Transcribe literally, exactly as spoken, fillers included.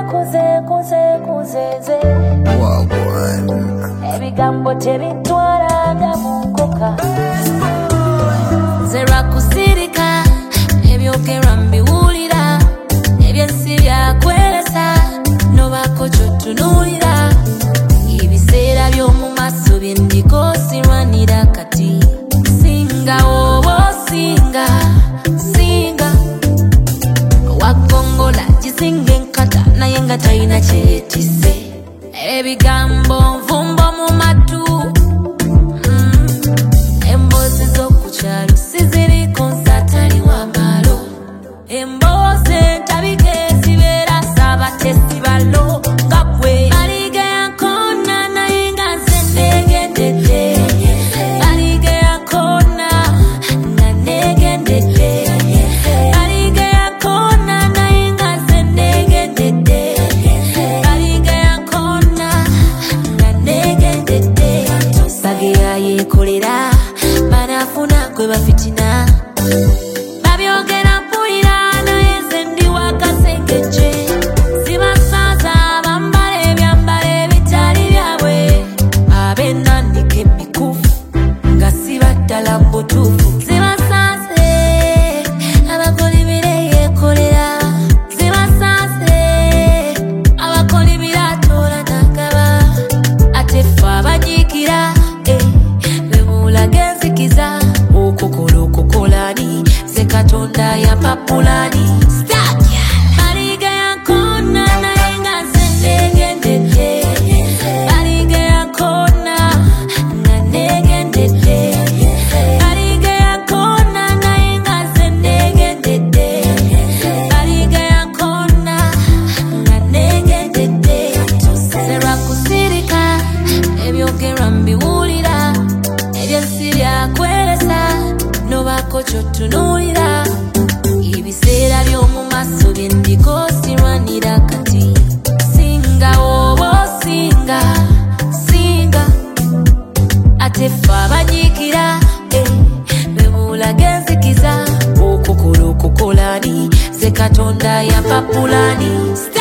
kuze kuze kuzeze ebigambo tebintwalaga mu nkoka nze lwakusirika ebyogerwa mbiwulira ebyensi byakwelesa nobako kyotunuulira ebiseera by'omu maaso byendiko sirwanira kati singa oba osinga singa wagongola gisinga enkata naye nga talina kyeyetise ebigambo nvumbo mu matu mm. emboozi z'okukyalo siziriko nsatali w'amalo emboozi entabika ezibeera saabatesi balo nga gwe baliga yankona naye nga nze neegendedde baliga yankona nga neegendedde baliga yankona naye nga nze neegendedde baliga yankona nga neegendedde bageya yeekolera banafuna gwe bafitina babyogera mpulira naye nze ndi wakasengejje zibasaza bambala ebyambala ebitali byabwe ab'ennanika emikufu nga sibaddala mu butuufu zibasaze abakolibira yeekolera zibasaze abakolibira atoola nagaba ate ffe abanyiikira bemulaga enzikiza okukola okukolani ze katonda yapapulani baliga yankona naye nga nze neegendedde baliga yankona nga neegendedde baliga yankona naye nga nze neegendedde baliga yankona nga neegendedde nze lwakusirika ebyogerwa mbiwulira ebyensi byakwelesa nobako kyotunuulira ebiseera by'omu maaso byendiko sirwanira kati singa oba osinga singa ate ffe abanyiikira bemulaga enzikiza okukola okukolani ze katonda yapapulani